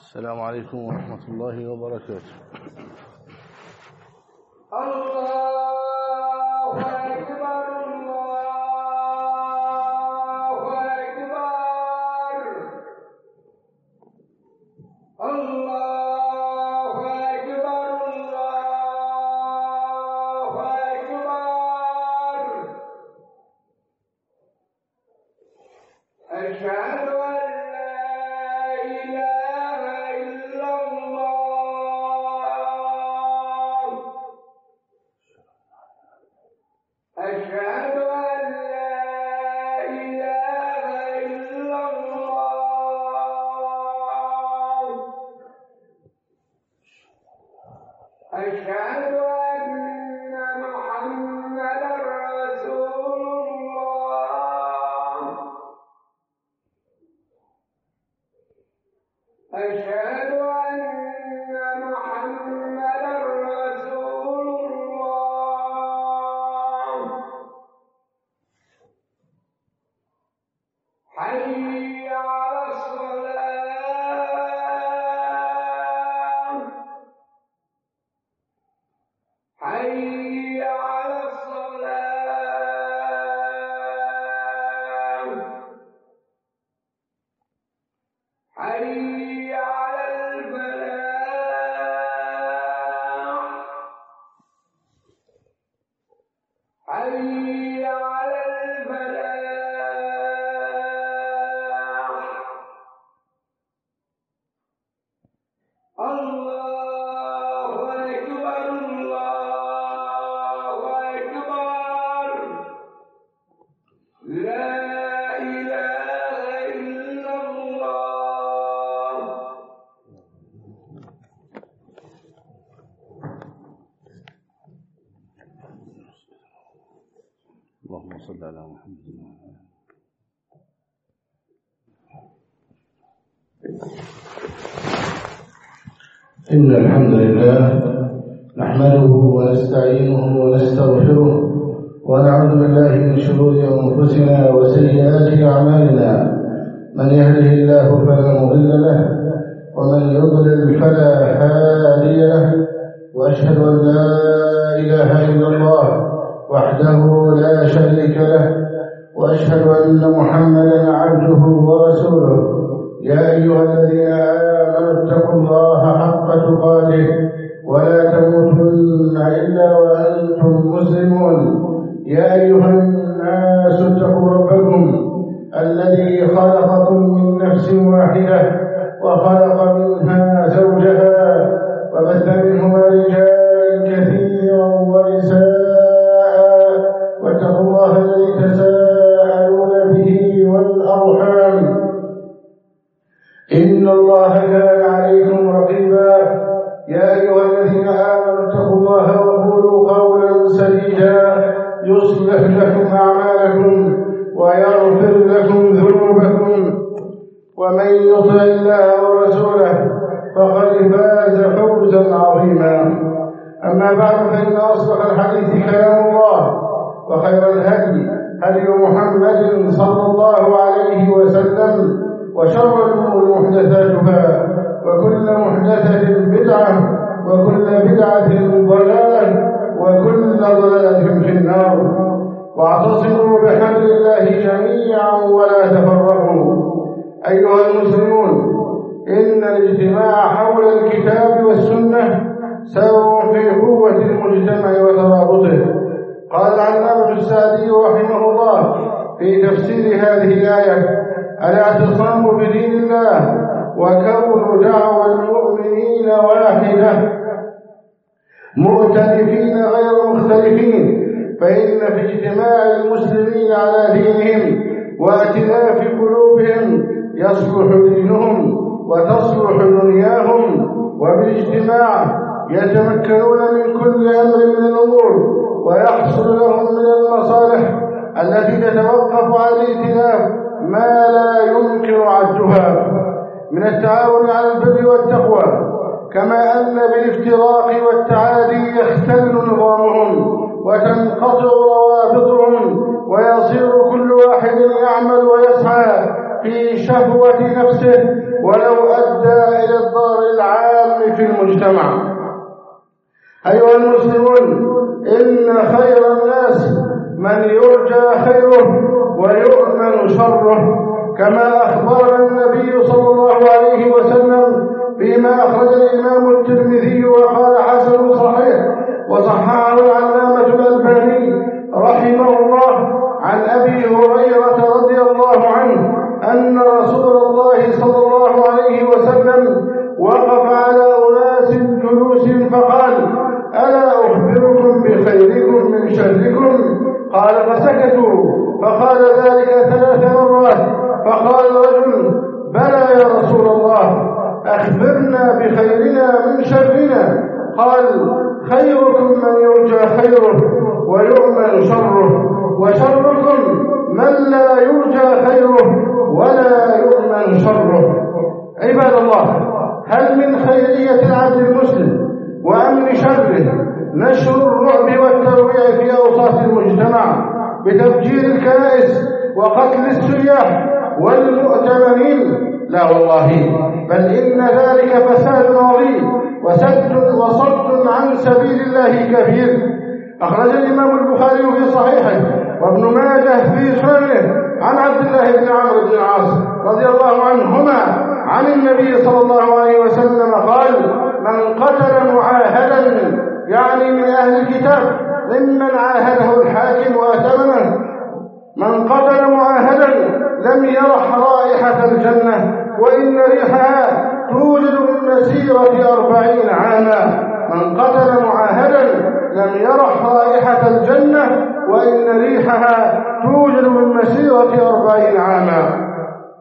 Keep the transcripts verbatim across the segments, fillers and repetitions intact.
السلام عليكم ورحمة الله وبركاته. الله أكبر الله أكبر الله أكبر الله أكبر أشهد أشهد أن محمدا رسول الله أشهد أن محمدا رسول الله حي على الصلاة حي على الصلاة حي على الفلاح حي على الفلاح الله أكبر الله أكبر لا إله إلا الله. اللهم صل على محمد. إن الحمد لله نحمده ونستعينه ونستغفره ونعوذ بالله من شرور أنفسنا وسيئات أعمالنا. من يهده الله فلا مضل له ومن يضلل فلا هادي له، وأشهد أن لا إله إلا الله وحده لا شريك له، وأشهد أن محمدا عبده ورسوله. يا أيها الذين آمنوا اتقوا الله حق تقاته ولا تموتن إلا وأنتم مسلمون. يا أيها الناس اتقوا ربكم الذي خلقكم من نفس واحدة وخلق منها زوجها وبث منهما رجالا كثيرا ونساء، واتقوا الله الذي تساءلون به والأرحام إن الله كان عليكم رقيبا. يا أيها الذين آمنوا اتقوا الله وقولوا قولا سديدا يصلح لكم أعمالكم ويغفر لكم ذنوبكم، ومن يطع الله ورسوله فقد فاز فوزا عظيما. أما بعد، فإن أصدق الحديث كلام الله، وخير الهدي هدي محمد صلى الله عليه وسلم، وشر الأمور محدثاتها، وكل محدثة بدعة، وكل بدعة ضلالة، وكل ضلالة في النار. واعتصموا بحبل الله جميعا ولا تفرقوا. أيها المسلمون، إن الاجتماع حول الكتاب والسنة سبب في قوة المجتمع وترابطه. قال العلامة السعدي رحمه الله في تفسير هذه الآية: الاعتصام بدين الله وكون دعوى المؤمنين واحدة مؤتلفين غير مختلفين، فإن في اجتماع المسلمين على دينهم وائتلاف قلوبهم يصلح دينهم وتصلح دنياهم، وبالاجتماع يتمكنون من كل أمر من الأمور، ويحصل لهم من المصالح التي تتوقف على الائتلاف ما لا يمكن عدها من التعاون على البر والتقوى، كما أن بالافتراق والتعادي يختل نظامهم وتنقطع روابطهم، ويصير كل واحد يعمل ويسعى في شهوة نفسه ولو أدى إلى الضرر العام في المجتمع. أيها المسلمون، إن خير الناس من يرجى خيره ويؤمن شره، كما أخبرنا النبي صلى الله عليه وسلم فيما أخرج الإمام الترمذي وقال حسن صحيح وصححه العلامة الألباني رحمه الله عن أبي هريرة رضي الله عنه أن رسول الله صلى الله عليه وسلم وقف على أناس جلوس فقال: ألا أخبركم بخيركم من شركم؟ قال فسكتوا، فقال ذلك ثلاث مرات، فقال رجل: بلى يا رسول الله، أخبرنا بخيرنا من شرنا. قال: خيركم من يرجى خيره ويؤمن شره، وشركم من لا يرجى خيره ولا يؤمن شره. عباد الله، هل من خيرية العبد المسلم وأمن شره نشر الرعب والترويع في أوساط المجتمع بتفجير الكنائس وقتل السياح والمؤتمنين؟ لا والله، بل إن ذلك فساد عظيم وسد وصد عن سبيل الله كبير. أخرج الإمام البخاري في صحيحه وابن ماجه في سننه عن عبد الله بن عمرو بن العاص رضي الله عنهما عن النبي صلى الله عليه وسلم قال: من قتل معاهدا، يعني من أهل الكتاب ممن عاهده الحاكم وأتمنه، من قتل معاهدا لم يرح رائحة الجنة، وإن ريحها توجد من مسيرة أربعين عاما. من قتل معاهدا لم يرح رائحة الجنة، وإن ريحها توجد من مسيرة أربعين عاما.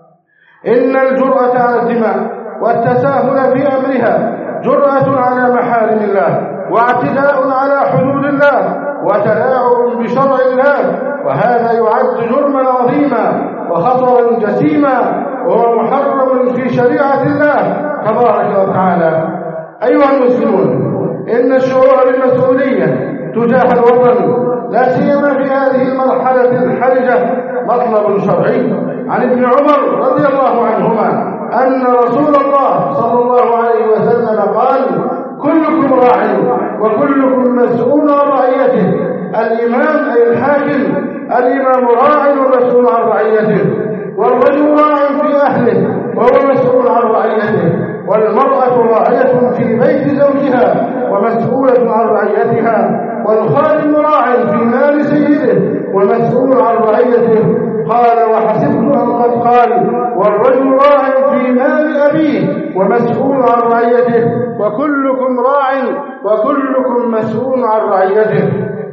إن الجرأة على الدماء والتساهل في أمرها جرأة على محارم الله، واعتداء على حدود الله، وتلاعب بشرع الله، وهذا يعد جرما عظيما وخطرا جسيما، وهو محرم في شريعة الله تبارك وتعالى. أيها المسلمون، إن الشعور بالمسؤولية تجاه الوطن لا سيما في هذه المرحلة الحرجة مطلب شرعي. عن ابن عمر رضي الله عنهما أن رسول الله صلى الله عليه وسلم قال: كلكم راع وكلكم مسؤول عن رعيته. الإمام أي الحاكم، الإمام راع ومسؤول عن رعيته، والرجل راع في أهله وهو مسؤول عن رعيته، والمرأة راعية في بيت زوجها ومسؤولة عن رعيتها، والخادم راع في مال سيده ومسؤول عن رعيته. قال: وحسبت أن قد قال: والرجل راع في مال أبيه ومسؤول عن رعيته، وكلكم راع وكلكم مسؤول عن رعيته.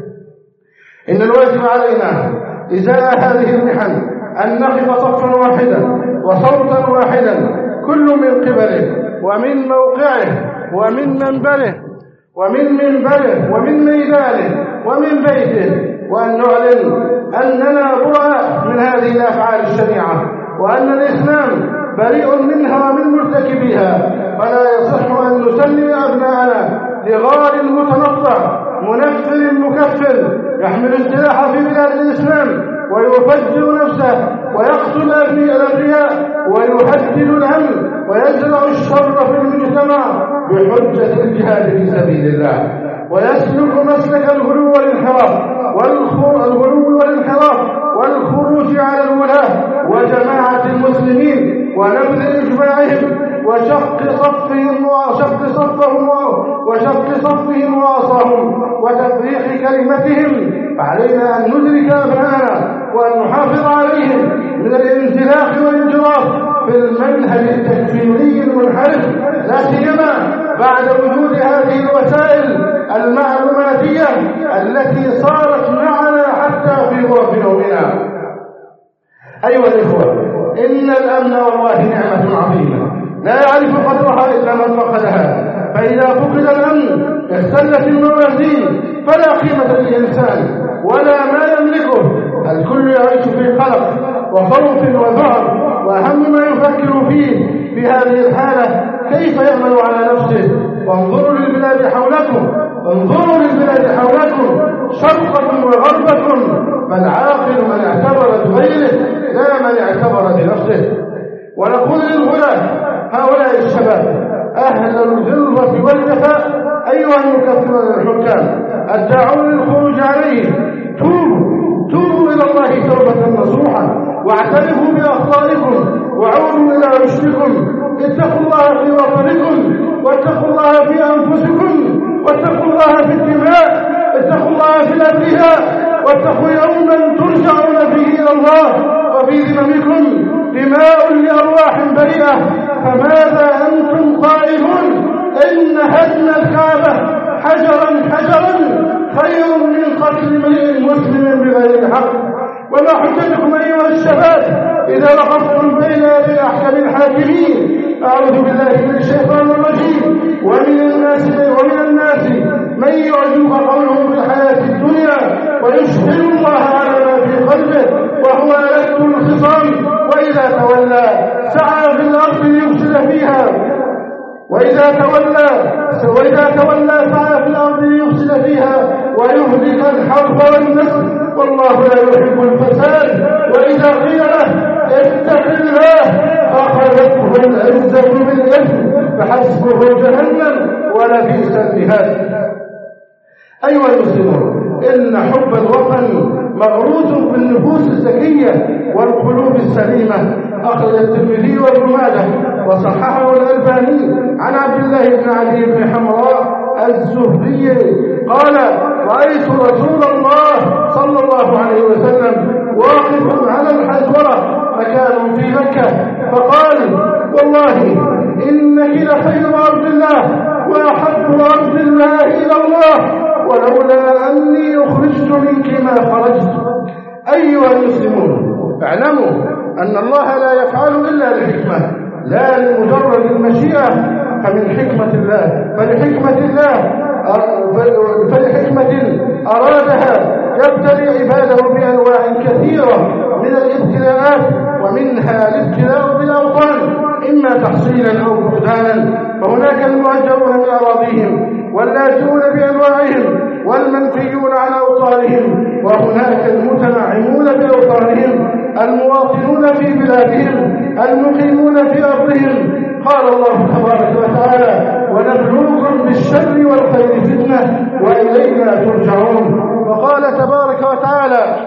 إن الواجب علينا إزاء هذه المحن أن نقف صفا واحدا وصوتا واحدا، كل من قبله ومن موقعه ومن منبره ومن منبره ومن ميدانه ومن بيته، وأن نعلن أننا براء من هذه الأفعال الشنيعة، وأن الإسلام بريء منها ومن مرتكبها، فلا يصح أن نسلم أبناءنا لغار متنطع منفر مكفر يحمل السلاح في بلاد الإسلام ويفجر نفسه ويقتل الأبرياء ويهدد الأمن ويزرع الشر في المجتمع بحجة الجهاد في سبيل الله، ويسلك مسلك الغلو والانحراف والغلو والانحراف والخروج على الولاة وجماعة المسلمين ونبذ إجماعهم وشق صفهم وشق صفهم وشق صفهم وعصاهم وتفريق كلمتهم. فعلينا أن ندرك أبناءنا وأن نحافظ عليهم من الانزلاق والانجراف في المنهج التكفيري المنحرف، لا سيما بعد وجود هذه الوسائل المعلوماتية التي صارت معنا حتى في غرف نومنا. أيها الإخوة، إن الأمن والله نعمة عظيمة لا يعرف قدرها إلا من فقدها، فإذا فقد الأمن اختلت الموازين، فلا قيمة للإنسان ولا ما يملكه. الكل يعيش في قلق وخوف وذعر، وأهم ما يفكر فيه في هذه الحالة كيف يأمن على نفسه. وانظروا للبلاد حولكم، انظروا للبلاد حولكم شرقكم وغربكم، فالعاقل من اعتبر بغيره لا من اعتبر بنفسه. ونقول للغلاة هؤلاء الشباب أهل أهل الغلظة والجفاء أيها الحكام الداعون للخروج عليه، توبوا توبوا إلى الله توبة نصوحا واعترفوا بأخطائكم وعودوا إلى رشدكم. اتقوا الله في وطنكم واتقوا الله في أنفسكم واتقوا الله في الدماء، اتقوا الله في الأنبياء واتقوا يوما ترجعون فيه إلى الله وفي ذممكم دماء لأرواح بريئة. فماذا أنتم قائلون؟ إن هدم الكعبة حجرا حجرا خير من قتل امرئ مسلم بغير حق. وما حجتكم أيها الشباب إذا وقفتم بين يدي أحكم الحاكمين؟ أعوذ بالله من الشيطان الرجيم. ومن الناس ومن الناس من يعجبك قوله في الحياة الدنيا ويشهد الله على ما في قلبه وهو ألد الخصام، وإذا تولى سعى في الأرض ليفسد فيها وإذا تولى وإذا تولى سعى في الأرض ليفسد فيها ويهلك الحرث والنسل والله لا يحب الفساد. وإذا قيل له اتق الله أخذته العزة بالإثم فحسبه جهنم ولبئس المهاد. أيها المسلمون، إن حب الوطن مغروس في النفوس الزكية والقلوب السليمة. أخرج الترمذي وابن ماجه وصححه الألباني عن عبد الله بن علي بن حمراء الزهري قال: رأيت رسول الله صلى الله عليه وسلم واقف على الحجورة مكان في مكة فقال: والله إنك لخير أرض الله وأحب أرض الله إلى الله ولولا أني أخرجت منك ما خرجت. أيها المسلمون، اعلموا أن الله لا يفعل إلا لحكمة لا لمجرد المشيئة. فمن حكمة الله فلحكمة الله فلحكمة أرادها يبتلي عباده بأنواع كثيرة من الابتلاءات، ومنها الابتلاء بالأوطان إما تحصيلا أو فقدانا. فهناك المهجرون من أراضيهم واللاجئون بأنواعهم والمنفيون عن أوطانهم، وهناك المتنعمون بأوطانهم المواطنون في بلادهم المقيمون في أرضهم. قال الله تبارك وتعالى: ونبلوكم بالشر والخير فتنة وإلينا ترجعون. وقال تبارك وتعالى: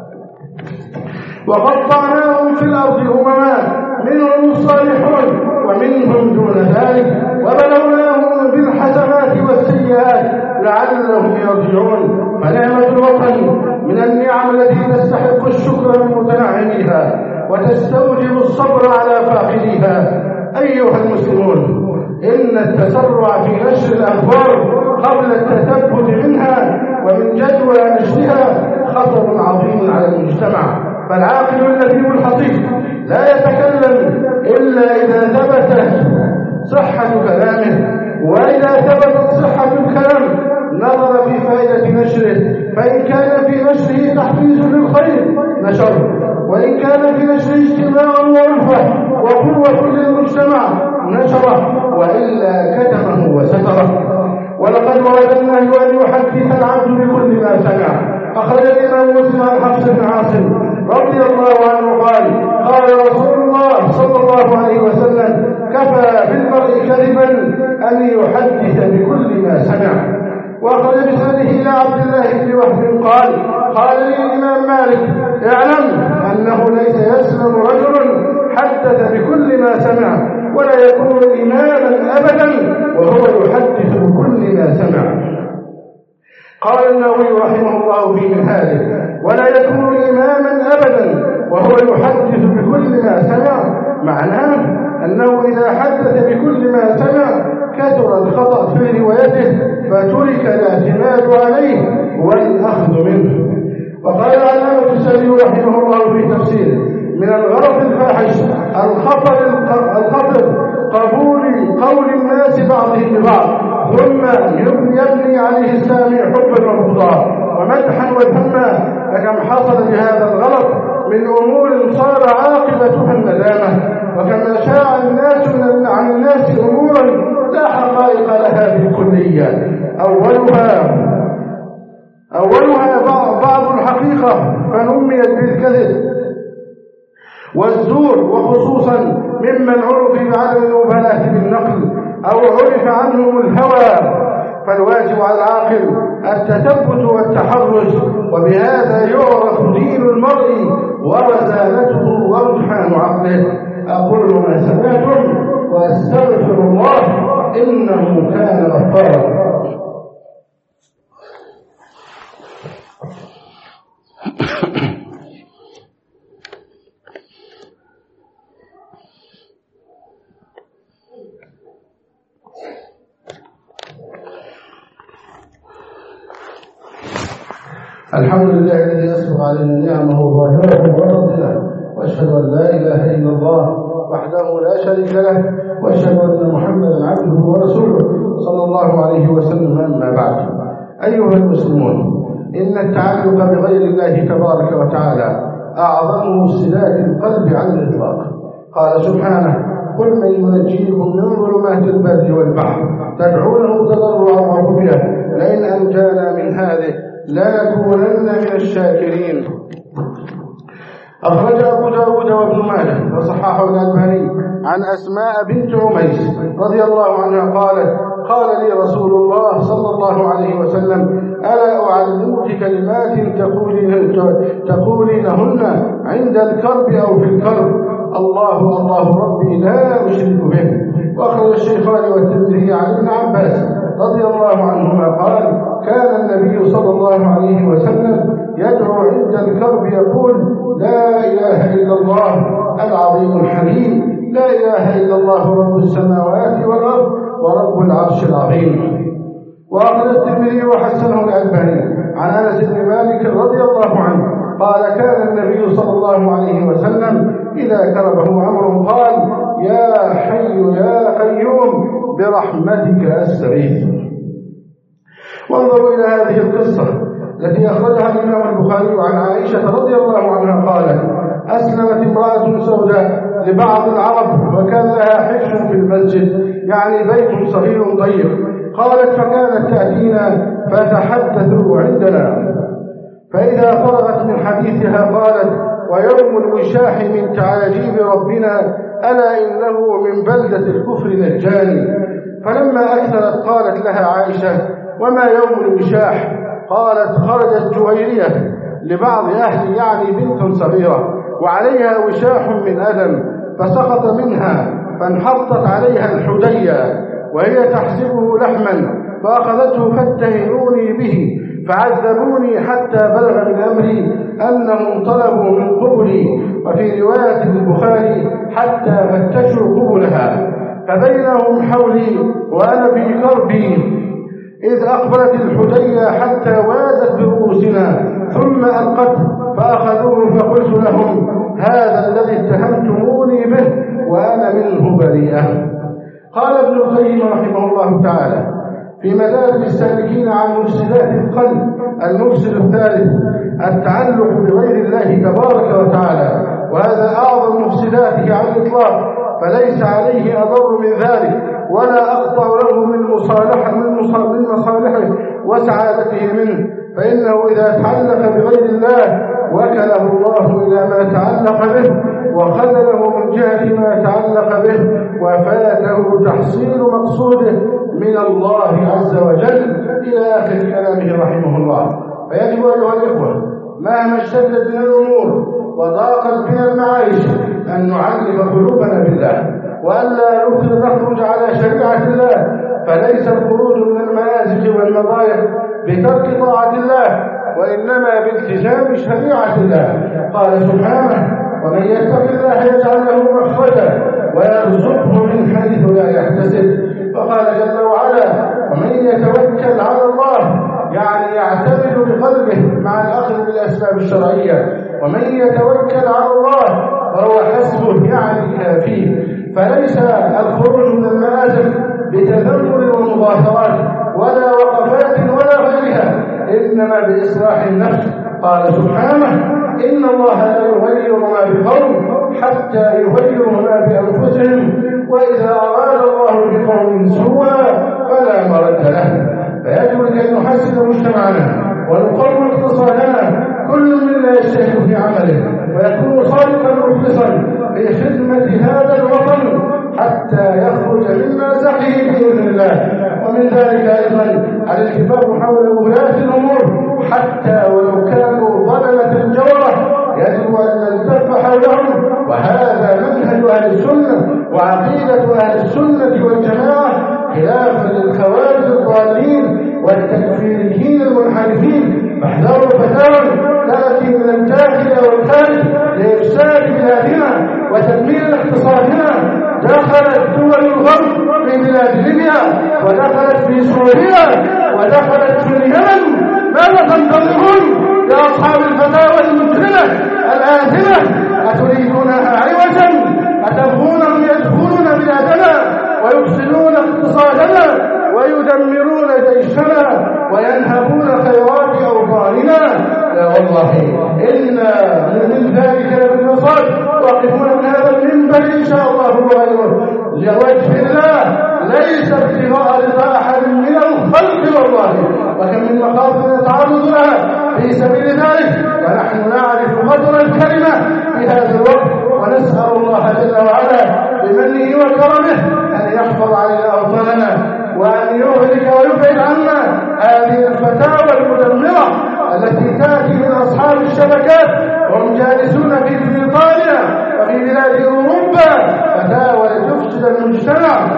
وقطعناهم في الأرض أمما منهم الصالحون ومنهم دون ذلك وبلوناهم بالحسنات والسيئات لعلهم يرجعون. فنعمة الوطن من النعم التي تستحق الشكر من متنعميها وتستوجب الصبر على فاقديها. أيها المسلمون، إن التسرع في نشر الأخبار قبل التثبت منها ومن جدوى نشرها خطر عظيم على المجتمع. فالعاقل الذي الحصيف لا يتكلم إلا إذا ثبتت صحة كلامه، وإذا ثبتت صحة الكلام نظر في فائدة نشره، فإن كان في نشره تحفيز للخير نشره، وإن كان في نشره اجتماع وألفة وقوة للمجتمع نشره، وإلا كتمه وستره. ولقد ورد النهي أن يحدث العبد بكل ما سمع. أخرج الإمام مسلم عن حفص بن عاصم رضي الله عنه قال: قال رسول الله صلى الله عليه وسلم: كفى بالمرء كذبا أن يحدث بكل ما سمع. وأخرج بسنده إلى عبد الله بن وهب قال: قال لي الإمام مالك: اعلم أنه ليس يسلم رجل حدث بكل ما سمع ولا يكون إماما أبدا وهو يحدث بكل ما سمع. قال النووي رحمه الله في منهاجه: ولا يكون إماما أبدا وهو يحدث بكل ما سمع، معناه أنه إذا حدث بكل ما سمع كثر الخطأ في روايته فترك الاعتماد عليه والأخذ منه. وقال العلامة السعدي رحمه الله في تفسيره: من الغرض الفاحش الخطر الخطر قبول قول الناس بعضهم ببعض ثم يبني عليه السامع حبا وبغضا ومدحا وذما. فكم حصل بهذا الغلط من أمور صار عاقبتها الندامة، وكما شاع الناس عن الناس أمورا لا حقائق لها بالكلية. أولها أولها بعض الحقيقة فنميت بالكذب والزور، وخصوصا ممن عرف بعدم المبالاة بالنقل أو عرف عنهم الهوى، فالواجب على العاقل التثبت والتحرز، وبهذا يعرف دين المرء ورزانته ورجحان عقله. أقول ما سمعتم وأستغفر الله إنه كان غفارا. الحمد لله الذي أسبغ علينا نعمه ظاهرة وباطنة، وأشهد أن لا إله إلا الله وحده لا شريك له، وأشهد أن محمدا عبده ورسوله صلى الله عليه وسلم. أما بعد، أيها المسلمون، إن التعلق بغير الله تبارك وتعالى أعظم مفسدات القلب على الإطلاق. قال سبحانه: قل من ينجيكم من ظلمات البر والبحر تدعونه تضرعا وخفيا لئن أنجانا من هذه لنكونن من الشاكرين. أخرج أبو داود وابن ماجه وصححه الألباني عن أسماء بنت عميس رضي الله عنها قالت: قال لي رسول الله صلى الله عليه وسلم: ألا أعلمك كلمات تقولينهن عند الكرب أو في الكرب؟ الله الله ربي لا أشرك به. وأخرج الشيخان والترمذي عن ابن عباس رضي الله عنهما قال: كان النبي صلى الله عليه وسلم يدعو عند الكرب يقول: لا إله إلا الله العظيم الحليم، لا إله إلا الله رب السماوات والأرض ورب العرش العظيم. وأخرج الترمذي وحسنه الألباني عن أنس بن مالك رضي الله عنه قال: كان النبي صلى الله عليه وسلم إذا كربه أمر قال: يا حي يا قيوم برحمتك أستغيث. وانظروا إلى هذه القصة التي أخرجها الإمام البخاري عن عائشة رضي الله عنها قالت: أسلمت امرأة سوداء لبعض العرب وكان لها حفش في المسجد، يعني بيت صغير ضيق. قالت: فكانت تأتينا فتحدثوا عندنا، فإذا فرغت من حديثها قالت: ويوم الوشاح من تعاجيب ربنا، ألا إنه من بلدة الكفر نجاني. فلما أكثرت قالت لها عائشة: وما يوم الوشاح؟ قالت: خرجت جويرية لبعض أهل، يعني بنت صغيرة، وعليها وشاح من أدم، فسقط منها فانحطت عليها الحدية وهي تحسبه لحما، فأخذته فاتهموني به فعذبوني حتى بلغ من أمري أنهم طلبوا من قبلي، وفي رواية البخاري حتى فتشوا قبلها، فبينهم حولي وأنا في كربي إذ أقبلت الحدية حتى وازت برؤوسنا ثم ألقته، فأخذوه فقلت لهم: هذا الذي اتهمتموني به وأنا منه بريئة. قال ابن القيم رحمه الله تعالى في مدارج السالكين عن مفسدات القلب: المفسد الثالث التعلق بغير الله تبارك وتعالى، وهذا أعظم مفسداته على الإطلاق، فليس عليه أضر من ذلك ولا أقطع له من مصالحة من مصالحه وسعادته منه، فإنه إذا تعلق بغير الله وكله الله إلى ما تعلق به وخذله من جهة ما تعلق به، وفاته تحصيل مقصوده من الله عز وجل إلى آخر كلامه رحمه الله. فيجب أيها الإخوة مهما اشتدت من الأمور وضاقت بنا المعايش أن نعلق قلوبنا بالله، وألا نخرج على شريعة الله، فليس الخروج من المآزق والمضايق بترك طاعة الله، وإنما بالتزام شريعة الله. قال سبحانه: ومن يتق الله يجعل له مخرجا ويرزقه من حيث لا يحتسب. وقال جل وعلا: ومن يتوكل على الله، يعني يعتمد بقلبه مع الأخذ بالأسباب الشرعية. ومن يتوكل على الله فهو حسبه، يعني كافيه. فليس الخروج من المآزق بتذمر ومظاهرات ولا وقفات ولا غيرها، إنما بإصلاح النفس. قال سبحانه: إن الله لا يغير ما بقوم حتى يغيروا ما بأنفسهم، وإذا أراد الله بقوم سوءا فلا مرد له. فيجب أن نحسن مجتمعنا ونقوم اقتصادنا، كل منا يجتهد في عمله ويكون صادقا مخلصا في خدمة هذا الوطن حتى يخرج من مأزقه بإذن ومن ذلك أيضا الالتفاف حول ولاة الأمور حتى ولو كانوا ظلمة الجورة يجب أن نلتف حولهم، وهذا منهج أهل السنة وعقيدة أهل السنة والجماعة خلافا للخوارج الضالين والتكفيريين المنحرفين. فاحذروا فتاوى تأتي من الداخل أو الخارج لإفساد بلادنا وتدمير اقتصادنا. دخلت دول الغرب في بلاد ليبيا ودخلت في سوريا ودخلت في اليمن. ماذا تنتظرون يا أصحاب الفتاوى المجرمة الآثمة؟ أتريدونها عوجا؟ أتبغونهم يدخلون بلادنا ويفسدون اقتصادنا ويدمرون جيشنا وينهبون خيرات أوطاننا؟ لا والله إن من ذلك لبالمصاد. واقفون من هذا المنبر إن شاء الله وغيره لوجه الله، ليس ابتغاء رضا أحد من الخلق والله. وكم من مخاطر نتعرض لها في سبيل ذلك ونحن نعرف قدر الكلمة في هذا الوقت، ونسأل الله جل وعلا بمنه وكرمه أن يحفظ علينا أوطاننا وأن يهلك ويبعد عنا هذه الفتاوى المدمرة التي تأتي من أصحاب الشبكات وهم جالسون في بريطانيا وفي بلاد أوروبا، فتاوى تفسد المجتمع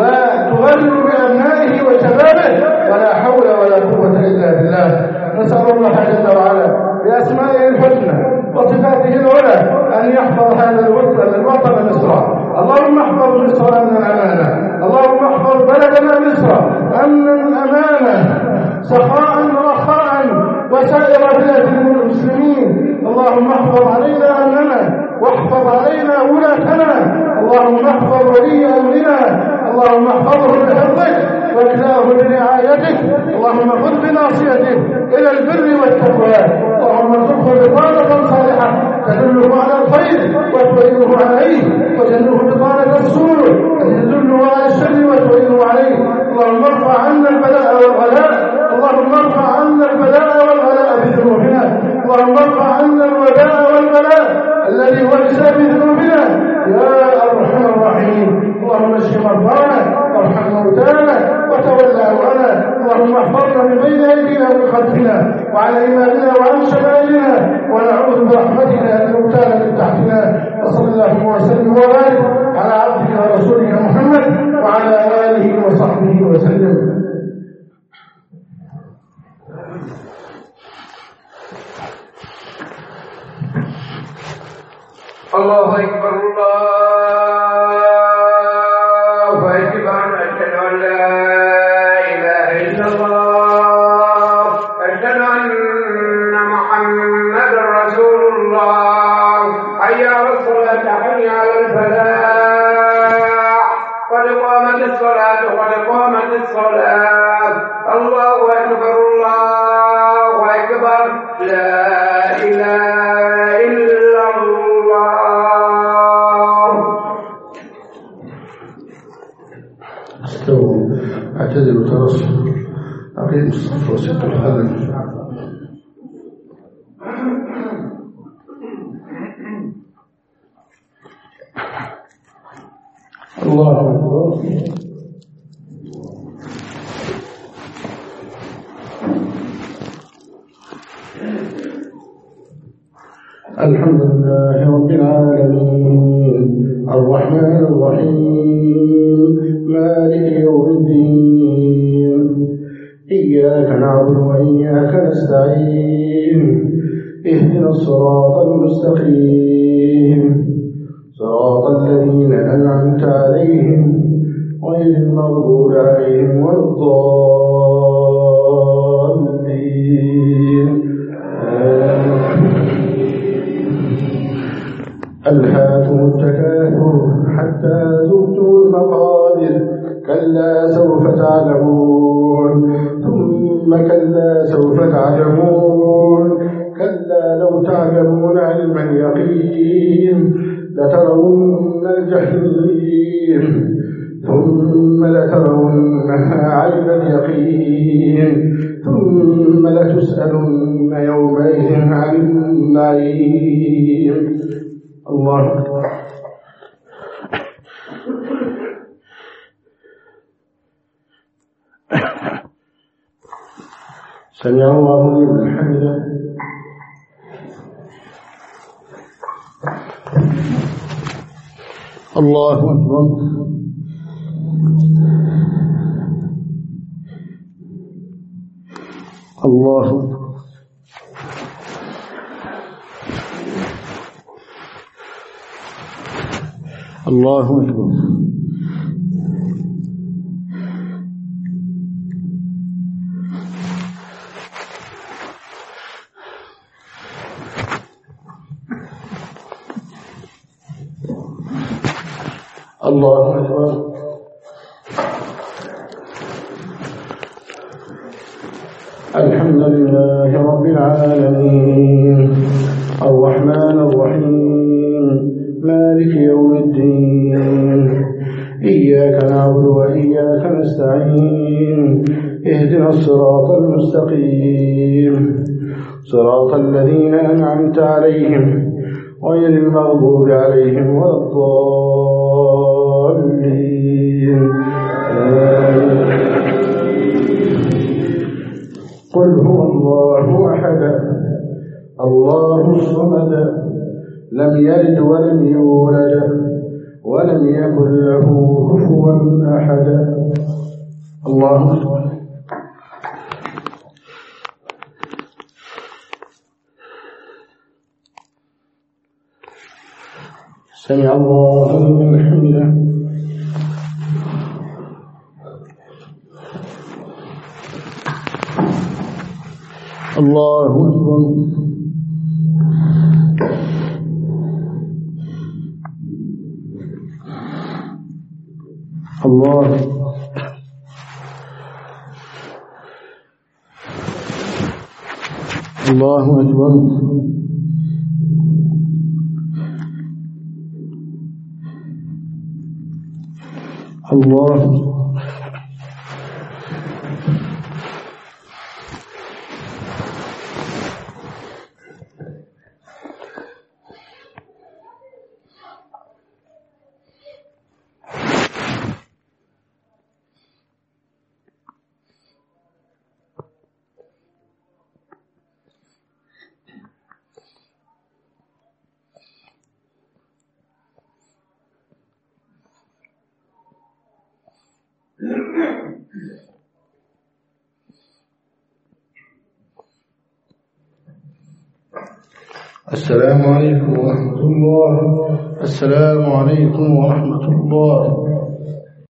وتغرر بأبنائه وشبابه، ولا حول ولا قوة إلا بالله. نسأل الله جل وعلا بأسمائه الحسنى وصفاته العلى أن يحفظ هذا الوطن الوطن مصر. اللهم احفظ مصر أمنا أمانا، اللهم احفظ بلدنا مصر أمنا أمانا، سخاء رخاء وسائر بلاد المسلمين. اللهم احفظ علينا أمننا واحفظ علينا ولاتنا، اللهم احفظ ولي أمرنا، اللهم احفظه بحفظك واكلاه برعايتك، اللهم خذ بناصيته إلى البر والتقوى، اللهم ارزقه بطانة صالحة تدله على الخير وتعينه عليه، وجنه بطانة السوء تدله على الشر وتعينه عليه. اللهم ارفع عنا البلاء والغلاء، اللهم ارفع عنا البلاء والغلاء بذنوبنا، اللهم ارفع عنا الوباء والبلاء الذي هو بسبب ذنوبنا يا ارحم الراحمين. اللهم اشف مرضانا وارحم موتانا وتولى امرنا، اللهم احفظنا من بين ايدينا ومن خلفنا وعن ايماننا وعن شمائلنا، ونعوذ برحمتك ان نغتال من تحتنا. وصلى الله وسلم وبارك على عبدك ورسولك محمد وعلى اله وصحبه وسلم. الله أكبر الله أكبر، أشهد أن لا إله إلا الله، أشهد أن محمدا رسول الله. حي على الصلاة، حي على الفلاح، قد قامت الصلاة قد قامت الصلاة. الله أكبر الله أكبر، لا إله إلا الله. استووا اعتدلوا ترصوا أقيموا الصف وسدوا الخلل. الله أكبر. الحمد لله رب العالمين الرحمن الرحيم مالك يوم الدين، إياك نعبد وإياك نستعين، اهدنا الصراط المستقيم صراط الذين أنعمت عليهم غير المغضوب عليهم ولا الضالين. ألهاكم التكاثر حتى زرتم المقابر، كلا سوف تعلمون ثم كلا سوف تعلمون، كلا لو تعلمون علم اليقين لترون الجحيم ثم لترونها عين اليقين ثم لتسألن يومئذ عن النعيم. الله أكبر. سمع الله لمن حمده. الله أكبر. الله أكبر. الله أكبر. الله أكبر. الحمد لله رب العالمين الرحمن الرحيم مالك يوم الدين إياك نعبد وإياك نستعين اهدنا الصراط المستقيم صراط الذين أنعمت عليهم غير المغضوب عليهم ولا الضالين. قل هو الله أحد الله الصمد لم يلد ولم يولد ولم يكن له كفوا أحد. الله أكبر. سمع الله لمن حمده. الله أكبر. الله الله أكبر. الله السلام عليكم ورحمة الله. السلام عليكم ورحمة الله.